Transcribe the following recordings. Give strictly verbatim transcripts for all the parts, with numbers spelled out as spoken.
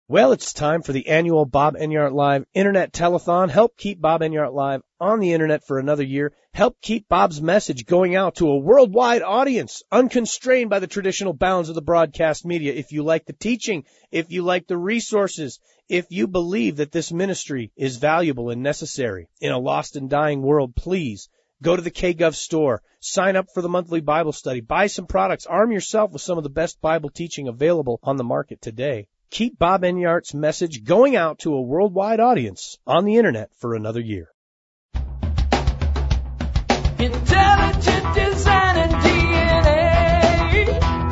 Well, it's time for the annual Bob Enyart Live Internet Telethon. Help keep Bob Enyart Live on the Internet for another year. Help keep Bob's message going out to a worldwide audience, unconstrained by the traditional bounds of the broadcast media. If you like the teaching, if you like the resources, if you believe that this ministry is valuable and necessary in a lost and dying world, please go to the K Gov store, sign up for the monthly Bible study, buy some products, arm yourself with some of the best Bible teaching available on the market today. Keep Bob Enyart's message going out to a worldwide audience on the Internet for another year. Intelligent design and D N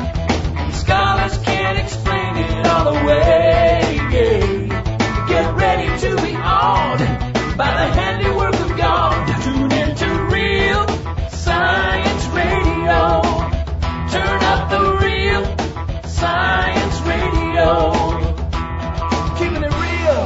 A. Scholars can't explain it all away. Get ready to be awed by the handiwork of God. Tune into Real Science Radio. Turn up the Real Science Radio. Keeping it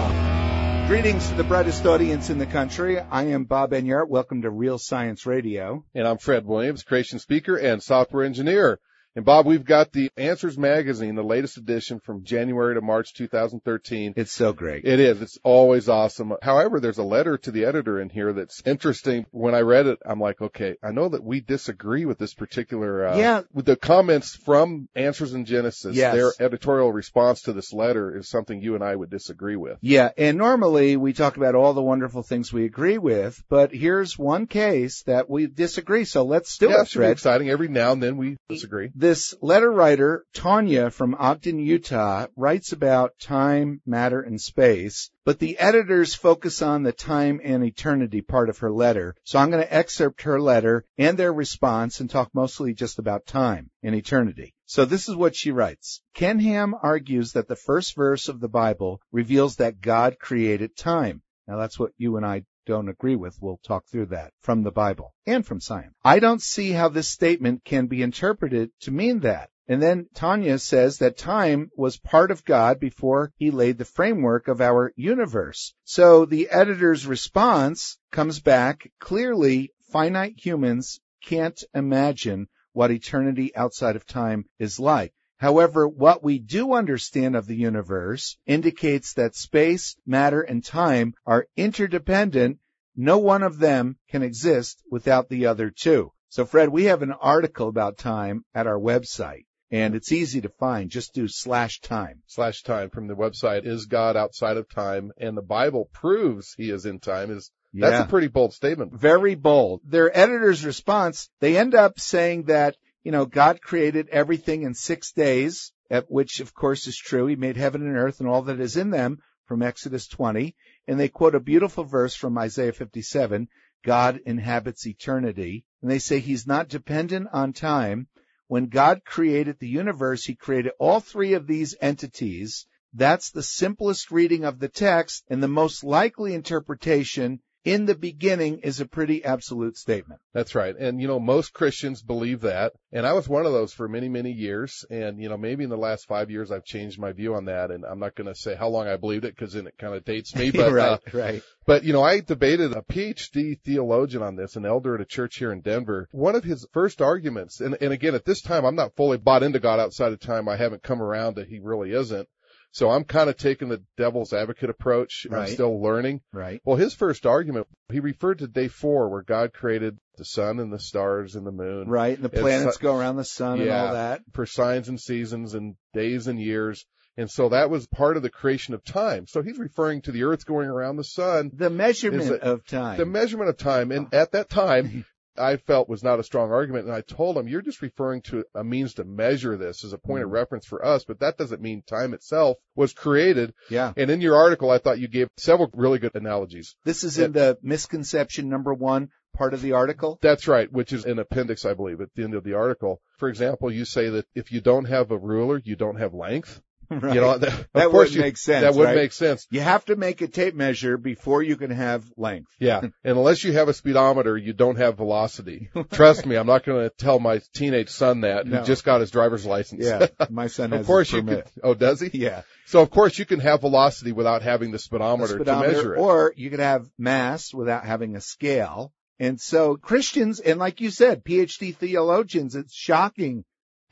real. Greetings to the brightest audience in the country. I am Bob Enyart. Welcome to Real Science Radio. And I'm Fred Williams, creation speaker and software engineer. And Bob, we've got the Answers magazine, the latest edition from January to March two thousand thirteen. It's so great. It is. It's always awesome. However, there's a letter to the editor in here that's interesting. When I read it, I'm like, okay, I know that we disagree with this particular, uh, yeah. with the comments from Answers in Genesis. Yes. Their editorial response to this letter is something you and I would disagree with. Yeah. And normally we talk about all the wonderful things we agree with, but here's one case that we disagree. So let's do yeah, it, it should Fred. be exciting. Every now and then we disagree. This letter writer, Tanya from Ogden, Utah, writes about time, matter, and space, but the editors focus on the time and eternity part of her letter. So I'm going to excerpt her letter and their response and talk mostly just about time and eternity. So this is what she writes. Ken Ham argues that the first verse of the Bible reveals that God created time. Now that's what you and I don't agree with. We'll talk through that from the Bible and from science. I don't see how this statement can be interpreted to mean that. And then Tanya says that time was part of God before he laid the framework of our universe. So the editor's response comes back clearly. Finite humans can't imagine what eternity outside of time is like. However, what we do understand of the universe indicates that space, matter, and time are interdependent. No one of them can exist without the other two. So, Fred, we have an article about time at our website, and it's easy to find. Just do slash time. Slash time from the website. Is God outside of time? And the Bible proves he is in time. Is Yeah. That's a pretty bold statement. Very bold. Their editor's response, they end up saying that, you know, God created everything in six days, which, of course, is true. He made heaven and earth and all that is in them from Exodus twenty. And they quote a beautiful verse from Isaiah fifty-seven, God inhabits eternity. And they say he's not dependent on time. When God created the universe, he created all three of these entities. That's the simplest reading of the text, and the most likely interpretation in the beginning is a pretty absolute statement. That's right. And, you know, most Christians believe that. And I was one of those for many, many years. And, you know, maybe in the last five years I've changed my view on that. And I'm not going to say how long I believed it because then it kind of dates me. But, right, uh, right. But, you know, I debated a P H D theologian on this, an elder at a church here in Denver. One of his first arguments, and, and again, at this time, I'm not fully bought into God outside of time. I haven't come around that he really isn't. So I'm kind of taking the devil's advocate approach. Right. I'm still learning. Right. Well, his first argument, he referred to day four where God created the sun and the stars and the moon. Right. And the It's, planets go around the sun yeah, and all that. For signs and seasons and days and years. And so that was part of the creation of time. So he's referring to the earth going around the sun. The measurement a, of time. The measurement of time. And at that time, I felt was not a strong argument. And I told him, you're just referring to a means to measure this as a point mm. of reference for us, but that doesn't mean time itself was created. Yeah. And in your article, I thought you gave several really good analogies. This is in the misconception number one part of the article? That's right, which is an appendix, I believe, at the end of the article. For example, you say that if you don't have a ruler, you don't have length. Right. You know, that, that would make sense. That would right? make sense. You have to make a tape measure before you can have length. Yeah. And unless you have a speedometer, you don't have velocity. Trust me, I'm not going to tell my teenage son that no. who just got his driver's license. Yeah. My son has Of course his you permit. could. Oh, does he? Yeah. So of course you can have velocity without having the speedometer, the speedometer to measure it. Or you could have mass without having a scale. And so Christians, and like you said, P H D theologians, it's shocking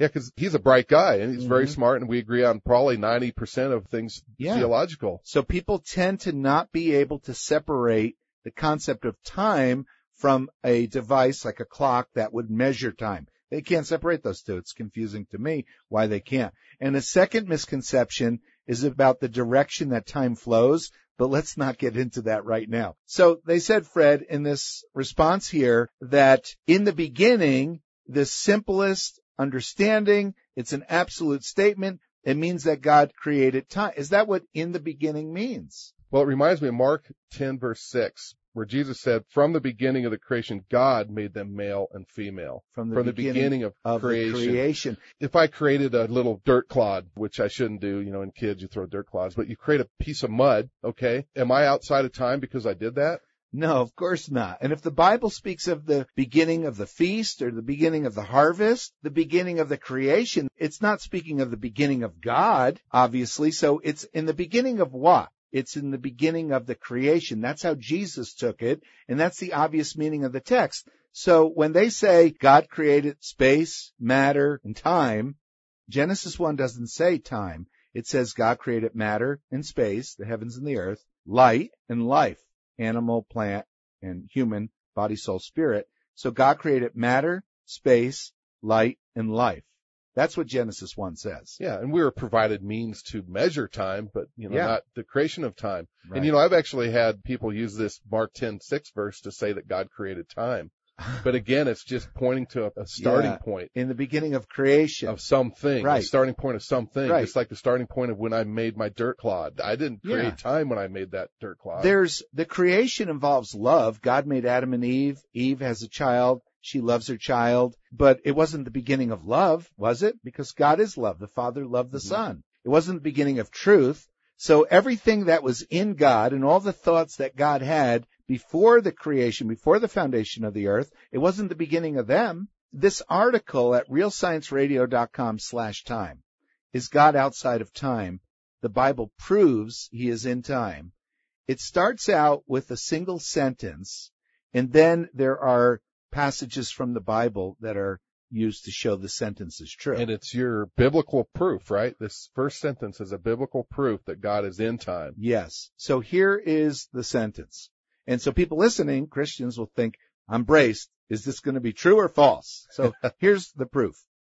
Yeah, because he's a bright guy, and he's Mhm. very smart, and we agree on probably ninety percent of things Yeah. theological. So people tend to not be able to separate the concept of time from a device like a clock that would measure time. They can't separate those two. It's confusing to me why they can't. And the second misconception is about the direction that time flows, but let's not get into that right now. So they said, Fred, in this response here, that in the beginning, the simplest understanding, it's an absolute statement. It means that God created time. Is that what in the beginning means? Well, it reminds me of Mark ten, verse six, where Jesus said, from the beginning of the creation, God made them male and female. From the From the beginning beginning of, Of creation. the creation. If I created a little dirt clod, which I shouldn't do, you know, in kids you throw dirt clods, but you create a piece of mud, okay, am I outside of time because I did that? No, of course not. And if the Bible speaks of the beginning of the feast or the beginning of the harvest, the beginning of the creation, it's not speaking of the beginning of God, obviously. So it's in the beginning of what? It's in the beginning of the creation. That's how Jesus took it, and that's the obvious meaning of the text. So when they say God created space, matter, and time, Genesis one doesn't say time. It says God created matter and space, the heavens and the earth, light and life, animal, plant, and human, body, soul, spirit. So God created matter, space, light, and life. That's what Genesis one says. Yeah, and we were provided means to measure time, but, you know, Yeah. not the creation of time. Right. And, you know, I've actually had people use this Mark ten six verse to say that God created time. But again, it's just pointing to a, a starting Yeah. point In the beginning of creation. of something, Right. a starting point of something, Right. just like the starting point of when I made my dirt clod. I didn't create Yeah. time when I made that dirt clod. There's the creation involves love. God made Adam and Eve. Eve has a child. She loves her child, but it wasn't the beginning of love, was it? Because God is love. The Father loved the Mhm. Son. It wasn't the beginning of truth. So everything that was in God and all the thoughts that God had before the creation, before the foundation of the earth, it wasn't the beginning of them. This article at real science radio dot com slash time, is God outside of time? The Bible proves he is in time. It starts out with a single sentence, and then there are passages from the Bible that are used to show the sentence is true. And it's your biblical proof, right? This first sentence is a biblical proof that God is in time. Yes. So here is the sentence. And so people listening, Christians, will think, I'm braced. Is this going to be true or false? So here's the proof.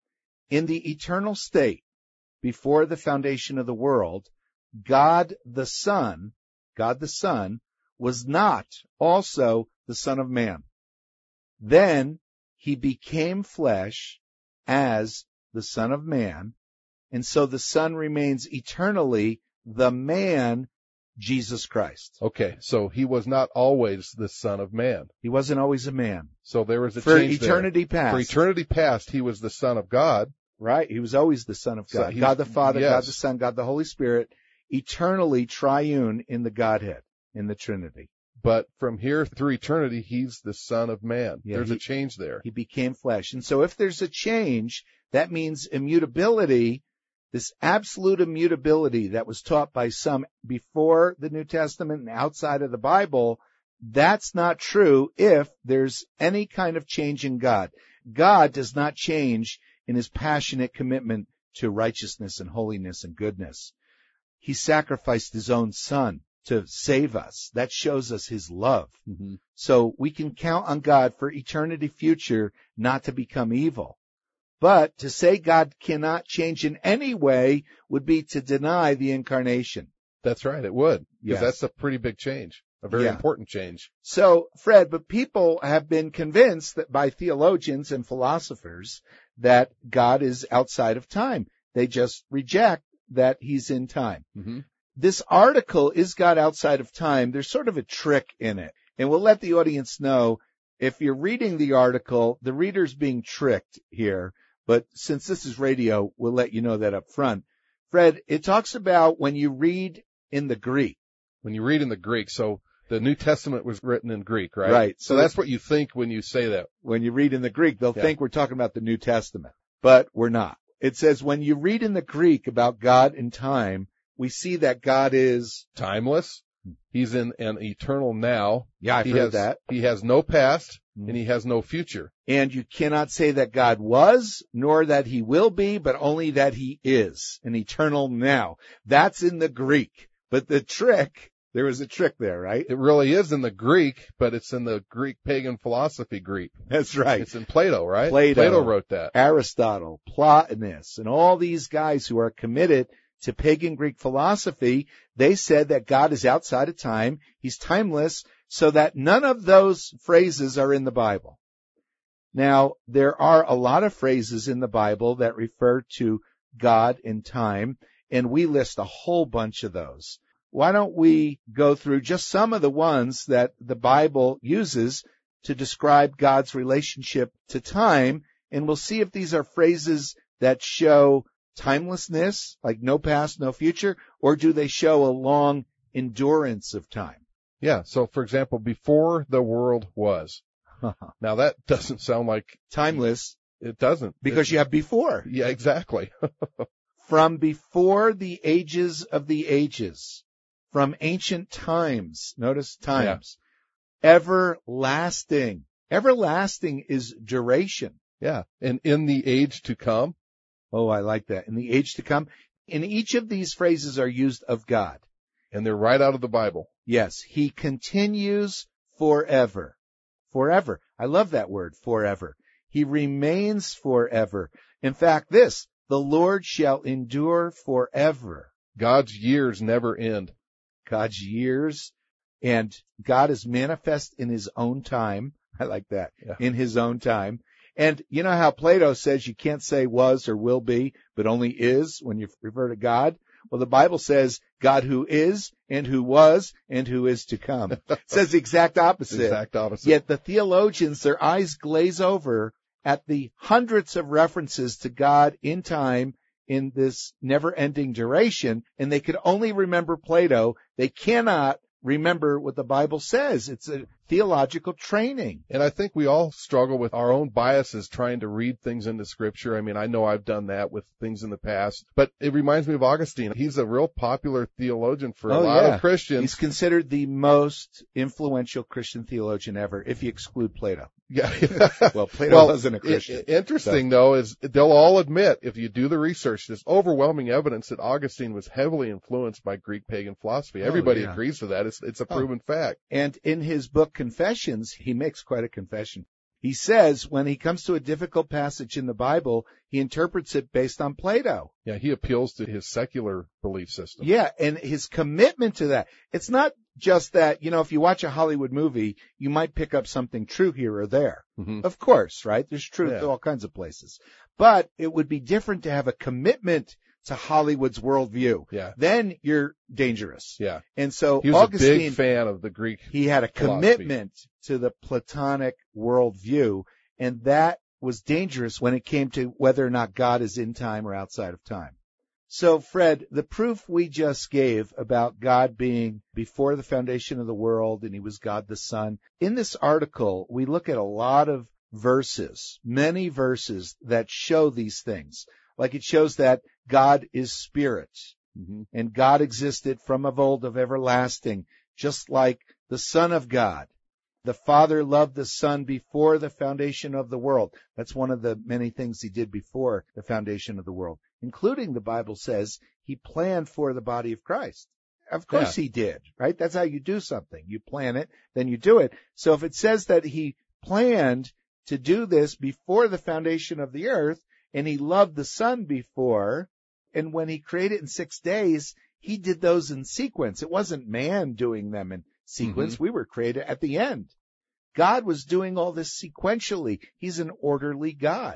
In the eternal state, before the foundation of the world, God the Son, God the Son, was not also the Son of Man. Then he became flesh as the Son of Man, and so the Son remains eternally the man, Jesus Christ. Okay, so he was not always the Son of Man. He wasn't always a man. So there was a For change there. eternity past. For eternity past, he was the Son of God. Right? He was always the Son of So God. he- God the Father, yes. God the Son, God the Holy Spirit, eternally triune in the Godhead, in the Trinity. But from here through eternity, he's the Son of Man. Yeah, There's he- a change there. He became flesh. And so if there's a change, that means immutability, this absolute immutability that was taught by some before the New Testament and outside of the Bible, that's not true if there's any kind of change in God. God does not change in his passionate commitment to righteousness and holiness and goodness. He sacrificed his own Son to save us. That shows us his love. Mm-hmm. So we can count on God for eternity future not to become evil. But to say God cannot change in any way would be to deny the incarnation. That's right, it would. Yes. Because that's a pretty big change. A very Yeah. important change. So, Fred, but people have been convinced that by theologians and philosophers that God is outside of time. They just reject that he's in time. Mm-hmm. This article, Is God Outside of Time? There's sort of a trick in it. And we'll let the audience know, if you're reading the article, the reader's being tricked here. But since this is radio, we'll let you know that up front. Fred, it talks about when you read in the Greek. When you read in the Greek, so the New Testament was written in Greek, right? Right. So that's what you think when you say that. When you read in the Greek, they'll Yeah. think we're talking about the New Testament. But we're not. It says when you read in the Greek about God and time, we see that God is, Timeless. He's in an eternal now. yeah, I've he heard has, that. He has no past. and he has no future. And you cannot say that God was, nor that he will be, but only that he is an eternal now. That's in the Greek. But the trick, there was a trick there, right? It really is in the Greek, but it's in the Greek pagan philosophy Greek. That's right. It's in Plato, right? Plato, Plato wrote that. Aristotle, Plotinus, and all these guys who are committed to pagan Greek philosophy, they said that God is outside of time. He's timeless, so that none of those phrases are in the Bible. Now, there are a lot of phrases in the Bible that refer to God and time, and we list a whole bunch of those. Why don't we go through just some of the ones that the Bible uses to describe God's relationship to time, and we'll see if these are phrases that show timelessness, like no past, no future, or do they show a long endurance of time? Yeah, so for example, before the world was. Now that doesn't sound like timeless. It doesn't. Because it, you have before. Yeah, exactly. From before the ages of the ages, from ancient times, notice times, yeah. Everlasting. Everlasting is duration. Yeah, and in the age to come. Oh, I like that. In the age to come. And each of these phrases are used of God. And they're right out of the Bible. Yes, he continues forever. Forever. I love that word, forever. He remains forever. In fact, this, the Lord shall endure forever. God's years never end. God's years, and God is manifest in his own time. I like that. Yeah. In his own time. And you know how Plato says you can't say was or will be, but only is when you refer to God? Well, the Bible says God who is and who was and who is to come. It says the exact opposite. Exact opposite. Yet the theologians, their eyes glaze over at the hundreds of references to God in time in this never-ending duration, and they could only remember Plato. They cannot remember what the Bible says. It's a theological training. And I think we all struggle with our own biases trying to read things into Scripture. I mean, I know I've done that with things in the past, but it reminds me of Augustine. He's a real popular theologian for a oh, lot yeah. of Christians. He's considered the most influential Christian theologian ever, if you exclude Plato. Yeah. Well, Plato well, wasn't a Christian. It, interesting, so. though, is they'll all admit, if you do the research, there's overwhelming evidence that Augustine was heavily influenced by Greek pagan philosophy. Everybody oh, yeah. agrees with that. It's, it's a proven oh. fact. And in his book Confessions, he makes quite a confession. He says when he comes to a difficult passage in the Bible, he interprets it based on Plato. Yeah, he appeals to his secular belief system. Yeah, and his commitment to that. It's not just that, you know, if you watch a Hollywood movie, you might pick up something true here or there. Mm-hmm. Of course, right? There's truth yeah. to all kinds of places. But it would be different to have a commitment to Hollywood's worldview. Yeah. Then you're dangerous. Yeah. And so he was Augustine, a big fan of the Greek he had a philosophy. commitment to the Platonic worldview, and that was dangerous when it came to whether or not God is in time or outside of time. So, Fred, the proof we just gave about God being before the foundation of the world and he was God the Son, in this article, we look at a lot of verses, many verses that show these things. Like it shows that God is spirit, mm-hmm. and God existed from of old of everlasting, just like the Son of God. The Father loved the Son before the foundation of the world. That's one of the many things he did before the foundation of the world, including, the Bible says, he planned for the body of Christ. Of course yeah. he did, right? That's how you do something. You plan it, then you do it. So if it says that he planned to do this before the foundation of the earth, and he loved the Son before, and when he created in six days, he did those in sequence. It wasn't man doing them in sequence. Mm-hmm. We were created at the end. God was doing all this sequentially. He's an orderly God.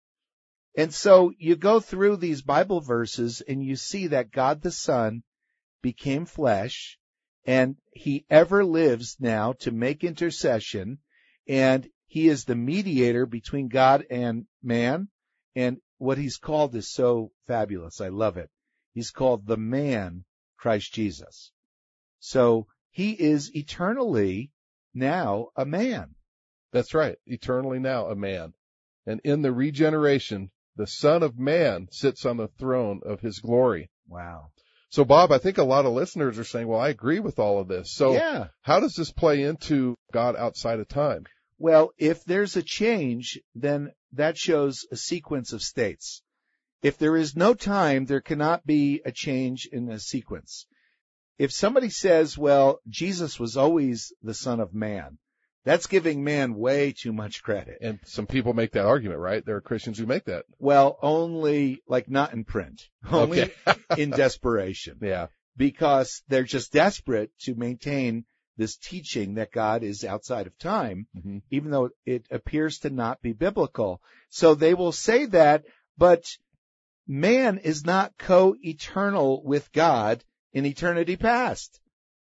And so you go through these Bible verses and you see that God the Son became flesh, and he ever lives now to make intercession, and he is the mediator between God and man. And what he's called is so fabulous. I love it. He's called the man, Christ Jesus. So he is eternally now a man. That's right. Eternally now a man. And in the regeneration, the Son of Man sits on the throne of his glory. Wow. So, Bob, I think a lot of listeners are saying, well, I agree with all of this. So yeah. how does this play into God outside of time? Well, if there's a change, then that shows a sequence of states. If there is no time, there cannot be a change in a sequence. If somebody says, well, Jesus was always the Son of Man, that's giving man way too much credit. And some people make that argument, right? There are Christians who make that. Well, only, like, not in print. Only Okay. in desperation. Yeah. Because they're just desperate to maintain this teaching that God is outside of time, Mm-hmm. even though it appears to not be biblical. So they will say that, but man is not co-eternal with God in eternity past.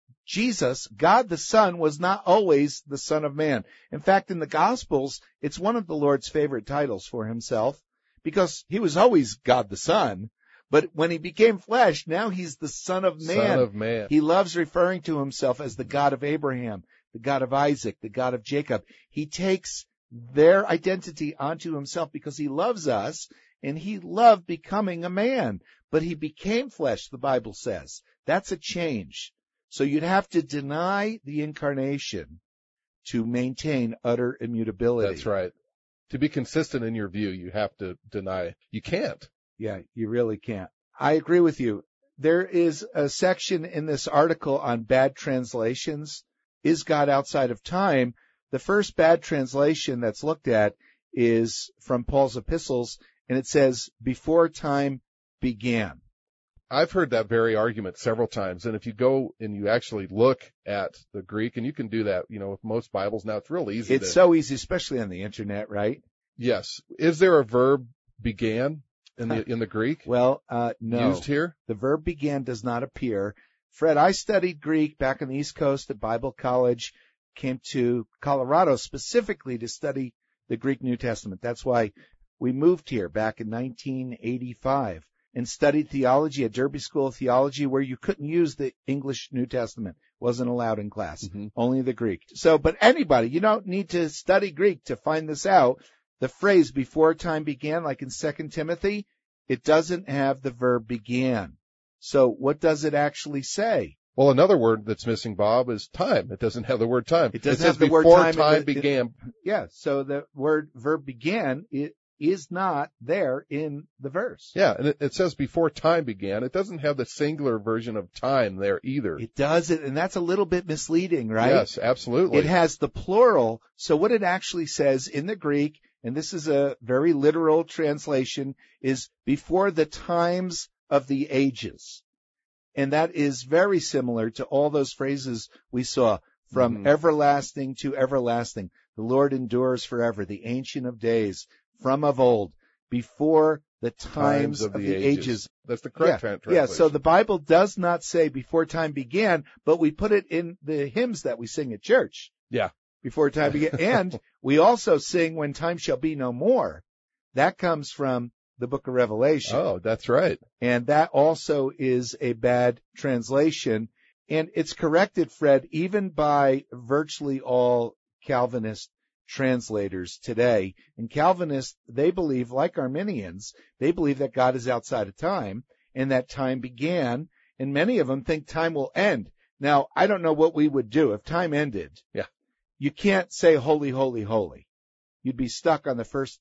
Jesus, God the Son, was not always the Son of Man. In fact, in the Gospels, it's one of the Lord's favorite titles for himself, because he was always God the Son, but when he became flesh, now he's the Son of Man. Son of Man. He loves referring to himself as the God of Abraham, the God of Isaac, the God of Jacob. He takes their identity onto himself because he loves us, and he loved becoming a man. But he became flesh, the Bible says. That's a change. So you'd have to deny the incarnation to maintain utter immutability. That's right. To be consistent in your view, you have to deny. You can't. Yeah, you really can't. I agree with you. There is a section in this article on bad translations. Is God outside of time? The first bad translation that's looked at is from Paul's epistles, and it says, before time began. I've heard that very argument several times, and if you go and you actually look at the Greek, and you can do that, you know, with most Bibles now, it's real easy. It's to, so easy, especially on the internet, right? Yes. Is there a verb began in the in the Greek Well, uh, no. used here? The verb began does not appear. Fred, I studied Greek back on the East Coast at Bible College, came to Colorado specifically to study the Greek New Testament. That's why we moved here back in nineteen eighty-five and studied theology at Derby School of Theology, where you couldn't use the English New Testament. Wasn't allowed in class. Mm-hmm. Only the Greek. So, but anybody, you don't need to study Greek to find this out. The phrase before time began, like in Second Timothy, it doesn't have the verb began. So what does it actually say? Well, another word that's missing, Bob, is time. It doesn't have the word time. It doesn't says have the word before time. time It- it- began. Yeah, so the word verb began, it is not there in the verse. Yeah, and it, it says before time began. It doesn't have the singular version of time there either. It does it, and that's a little bit misleading, right? Yes, absolutely. It has the plural, so what it actually says in the Greek, and this is a very literal translation, is before the times of the ages. And that is very similar to all those phrases we saw, from Mhm. everlasting to everlasting. The Lord endures forever, the Ancient of Days, from of old, before the times, of, the, ages. That's the correct Yeah, tran- yeah, translation. so the Bible does not say before time began, but we put it in the hymns that we sing at church. Yeah. Before time began. And we also sing when time shall be no more. That comes from the book of Revelation. Oh, that's right. And that also is a bad translation. And it's corrected, Fred, even by virtually all Calvinist translators today. And Calvinists, they believe, like Arminians, they believe that God is outside of time and that time began. And many of them think time will end. Now, I don't know what we would do if time ended. Yeah. You can't say holy, holy, holy. You'd be stuck on the first.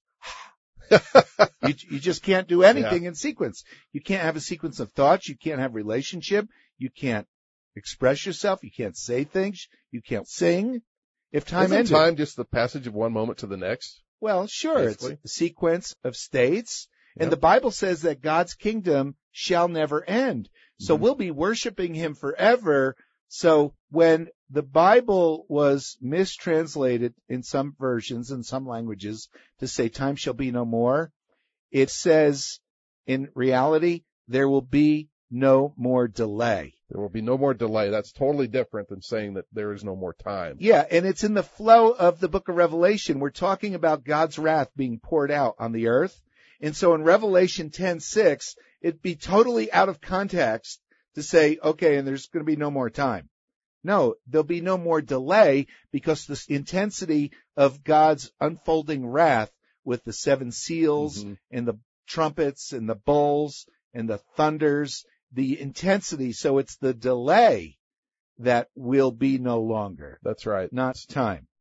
you, you just can't do anything in sequence. You can't have a sequence of thoughts. You can't have relationship. You can't express yourself. You can't say things. You can't sing. If time Isn't ended. time just the passage of one moment to the next? Well, sure. Basically. It's a sequence of states. And Yep. the Bible says that God's kingdom shall never end. So Mhm. we'll be worshiping him forever. So when the Bible was mistranslated in some versions, in some languages, to say time shall be no more, it says in reality, there will be no more delay. There will be no more delay. That's totally different than saying that there is no more time. Yeah, and it's in the flow of the book of Revelation. We're talking about God's wrath being poured out on the earth. And so in Revelation ten six, it'd be totally out of context to say, okay, and there's going to be no more time. No, there'll be no more delay because the intensity of God's unfolding wrath with the seven seals Mhm. and the trumpets and the bowls and the thunders, the intensity. So it's the delay that will be no longer, That's right. not time.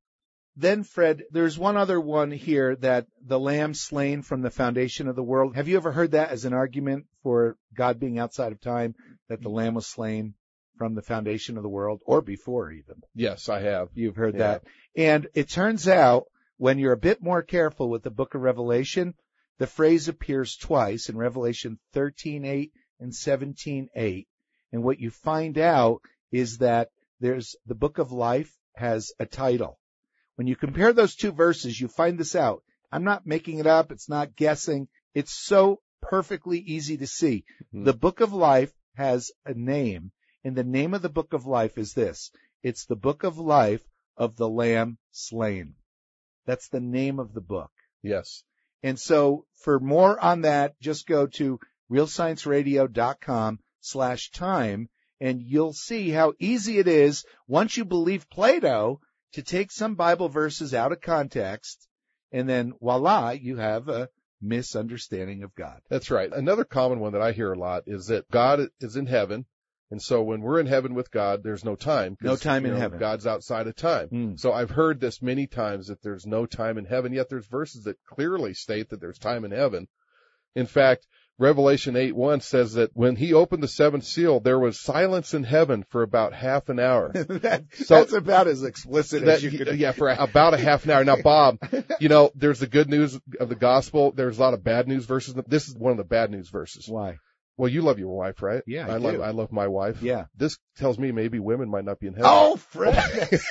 then, Fred, there's one other one here, that the lamb slain from the foundation of the world. Have you ever heard that as an argument for God being outside of time, that the lamb was slain from the foundation of the world, or before even? Yes, I have. You've heard Yeah. that. And it turns out, when you're a bit more careful with the book of Revelation, the phrase appears twice in Revelation thirteen eight and seventeen eight. And what you find out is that there's the book of life has a title. When you compare those two verses, you find this out. I'm not making it up. It's not guessing. It's so perfectly easy to see. Mm-hmm. The book of life has a name, and the name of the book of life is this. It's the book of life of the Lamb slain. That's the name of the book. Yes. And so for more on that, just go to realscienceradio.com slash time, and you'll see how easy it is, once you believe Plato, to take some Bible verses out of context, and then voila, you have a misunderstanding of God. That's right. Another common one that I hear a lot is that God is in heaven, and so when we're in heaven with God, there's no time. No time you in know, heaven. God's outside of time. Mm. So I've heard this many times, that there's no time in heaven, yet there's verses that clearly state that there's time in heaven. In fact, Revelation eight one says that when he opened the seventh seal, there was silence in heaven for about half an hour. that, So- that's about as explicit That, as you could. yeah, for about a half an hour. Now, Bob, you know, there's the good news of the gospel. There's a lot of bad news verses. This is one of the bad news verses. Why? Well, you love your wife, right? Yeah, I, I love do. I love my wife. Yeah. This tells me maybe women might not be in heaven. Oh, Fred.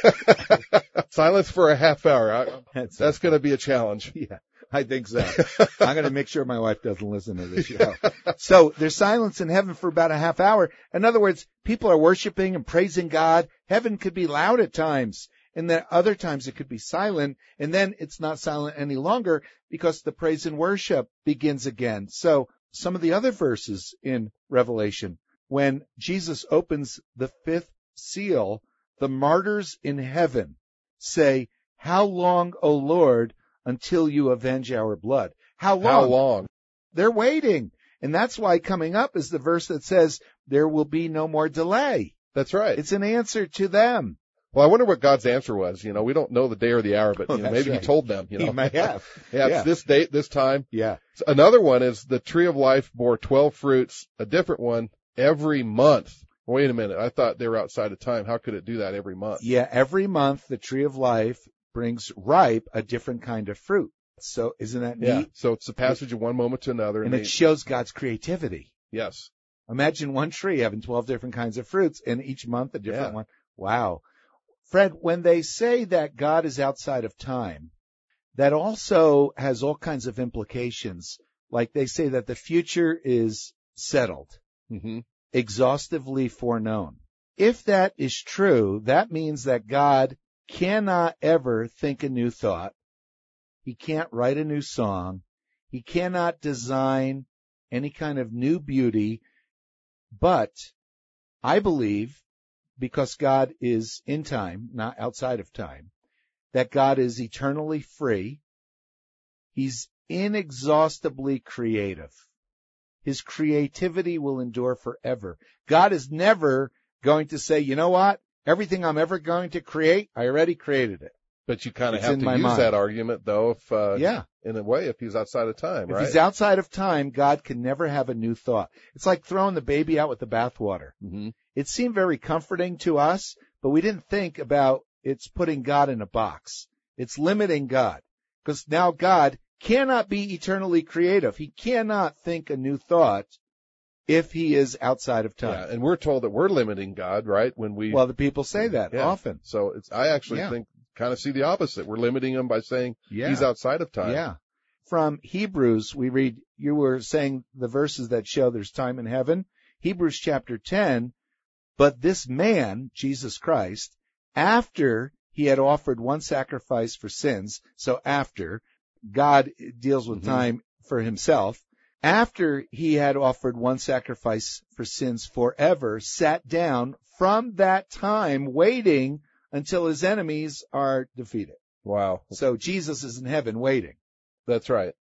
Silence for a half hour. I, That's, that's going to be a challenge. yeah, I think so. I'm going to make sure my wife doesn't listen to this show. So there's silence in heaven for about a half hour. In other words, people are worshiping and praising God. Heaven could be loud at times, and then other times it could be silent, and then it's not silent any longer because the praise and worship begins again. So some of the other verses in Revelation, when Jesus opens the fifth seal, the martyrs in heaven say, "How long, O Lord, until you avenge our blood?" How long? How long? They're waiting. And that's why coming up is the verse that says there will be no more delay. That's right. It's an answer to them. Well, I wonder what God's answer was. You know, we don't know the day or the hour, but Oh, you know, that's maybe right. he told them, you know. He may have. yeah, Yeah. it's this date, this time. Yeah. Another one is the tree of life bore twelve fruits, a different one every month. Wait a minute. I thought they were outside of time. How could it do that every month? Yeah, every month the tree of life brings ripe a different kind of fruit. So isn't that Yeah. neat? So it's the passage of one moment to another. And they- it shows God's creativity. yes. Imagine one tree having twelve different kinds of fruits, and each month a different Yeah. one. Wow. Fred, when they say that God is outside of time, that also has all kinds of implications. Like they say that the future is settled, hmm exhaustively foreknown. If that is true, that means that God cannot ever think a new thought. He can't write a new song. He cannot design any kind of new beauty. But I believe, because God is in time, not outside of time, that God is eternally free. He's inexhaustibly creative. His creativity will endure forever. God is never going to say, you know what? Everything I'm ever going to create, I already created it. But you kind of It's have in to my use mind. that argument, though, if, uh, Yeah. in a way, if he's outside of time, If right? he's outside of time, God can never have a new thought. It's like throwing the baby out with the bathwater. hmm It seemed very comforting to us, but we didn't think about it's putting God in a box. It's limiting God. Because now God cannot be eternally creative. He cannot think a new thought if he is outside of Yeah. time. And we're told that we're limiting God, right? When we, Well, the people say that Yeah. often. so it's, I actually Yeah. think, kind of see the opposite. We're limiting him by saying Yeah. he's outside of time. Yeah. From Hebrews, we read, you were saying the verses that show there's time in heaven. Hebrews chapter ten, but this man, Jesus Christ, after he had offered one sacrifice for sins, so after, God deals with Mhm. time for himself, after he had offered one sacrifice for sins forever, sat down from that time waiting until his enemies are defeated. Wow. So Jesus is in heaven waiting. That's right.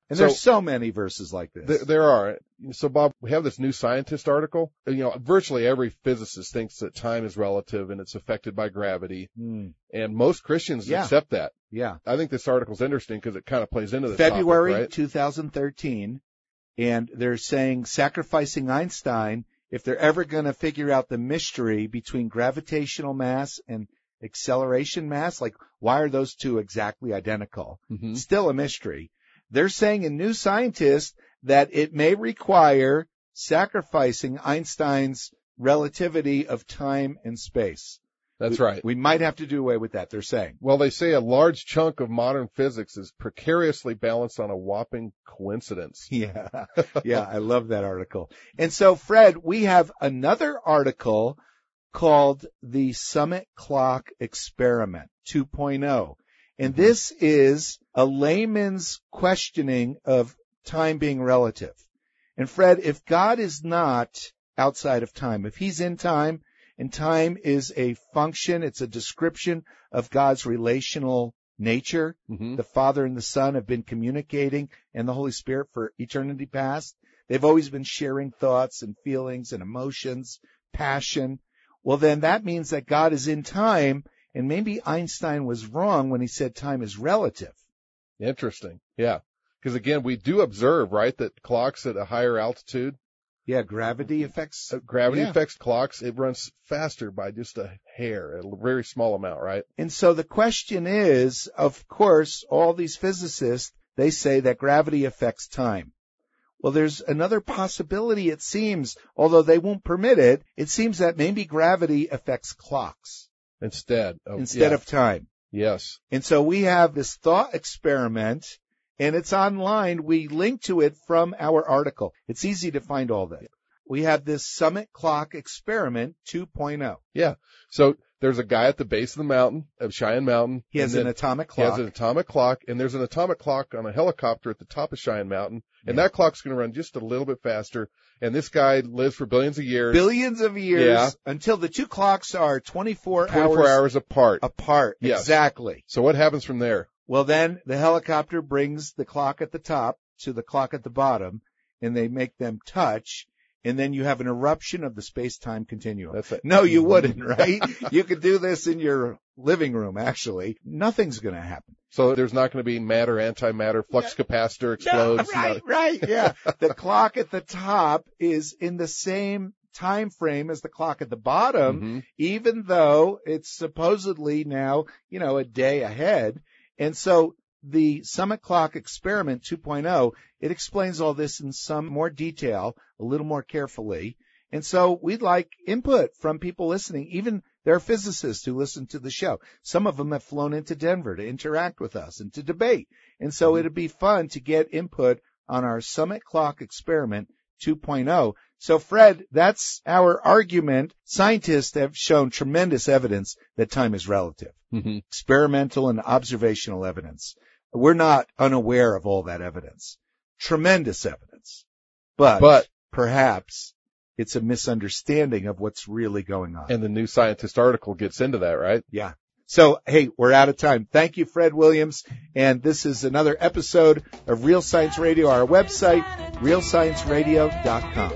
And So- there's so many verses like this. There, there are. So, Bob, we have this New Scientist article. You know, virtually every physicist thinks that time is relative and it's affected by gravity. Hmm. And most Christians Yeah. accept that. Yeah. I think this article's interesting because it kind of plays into this February topic, right? two thousand thirteen, and they're saying sacrificing Einstein if they're ever going to figure out the mystery between gravitational mass and acceleration mass. Like, why are those two exactly identical? Mhm. Still a mystery. They're saying in New Scientist that it may require sacrificing Einstein's relativity of time and space. That's We- right. We might have to do away with that, they're saying. Well, they say a large chunk of modern physics is precariously balanced on a whopping coincidence. Yeah. Yeah, I love that article. And so, Fred, we have another article called the Summit Clock Experiment two point oh. And this is a layman's questioning of time being relative. And Fred, if God is not outside of time, if he's in time, and time is a function, it's a description of God's relational nature, Mhm. the Father and the Son have been communicating, and the Holy Spirit for eternity past. They've always been sharing thoughts and feelings and emotions, passion. Well, then that means that God is in time, and maybe Einstein was wrong when he said time is relative. Interesting. Yeah. Because again, we do observe, right, that clocks at a higher altitude, Yeah, gravity affects. uh, gravity Yeah. affects clocks. It runs faster by just a hair, a very small amount, right? And so the question is, of course, all these physicists, they say that gravity affects time. Well, there's another possibility, it seems, although they won't permit it. It seems that maybe gravity affects clocks Instead of, instead yeah. of time. Yes. And so we have this thought experiment, and it's online. We link to it from our article. It's easy to find all that. We have this Summit Clock Experiment two point oh. Yeah. So there's a guy at the base of the mountain, of Cheyenne Mountain. He has and an then atomic He has clock. an atomic clock, and there's an atomic clock on a helicopter at the top of Cheyenne Mountain, and Yeah. that clock's going to run just a little bit faster. And this guy lives for billions of years, Billions of years Yeah. until the two clocks are twenty-four, twenty-four hours apart. apart. Yes. Exactly. So what happens from there? Well, then the helicopter brings the clock at the top to the clock at the bottom, and they make them touch, and then you have an eruption of the space-time continuum. That's it. No, you wouldn't, right? You could do this in your living room, actually. Nothing's going to happen. So there's not going to be matter, antimatter, flux capacitor explodes. No, right, right, yeah. The clock at the top is in the same time frame as the clock at the bottom, Mhm. even though it's supposedly now, you know, a day ahead. And so the Summit Clock Experiment two point oh, it explains all this in some more detail, a little more carefully. And so we'd like input from people listening. Even there are physicists who listen to the show. Some of them have flown into Denver to interact with us and to debate. And so it'd be fun to get input on our Summit Clock Experiment two point oh. So Fred, that's our argument. Scientists have shown tremendous evidence that time is relative. Mhm. Experimental and observational evidence. We're not unaware of all that evidence. Tremendous evidence. But, But- perhaps it's a misunderstanding of what's really going on. And the New Scientist article gets into that, right? Yeah. So, hey, we're out of time. Thank you, Fred Williams. And this is another episode of Real Science Radio, our website, real science radio dot com.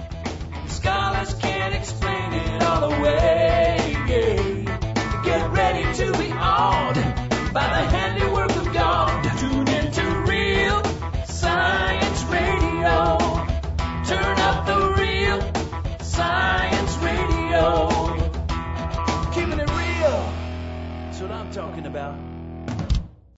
Scholars can't explain it all away. Yeah. Get ready to be awed by the handiwork of God. Tune into Real Science Radio. Turn up the Real Science Radio. Keeping it real. That's what I'm talking about.